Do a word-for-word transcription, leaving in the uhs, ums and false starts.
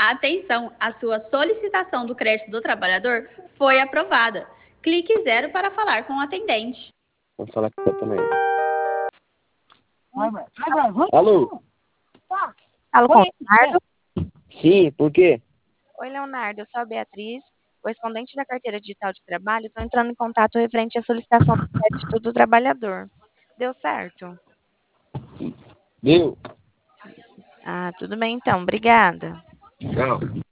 Atenção, a sua solicitação do crédito do trabalhador foi aprovada. Clique zero para falar com o atendente. Vou falar com você também. Alô? Alô, com o Leonardo? Sim, por quê? Oi, Leonardo, eu sou a Beatriz, correspondente da carteira digital de trabalho. Estou entrando em contato referente à solicitação do crédito do trabalhador. Deu certo? Deu. Ah, tudo bem então, obrigada. Tchau.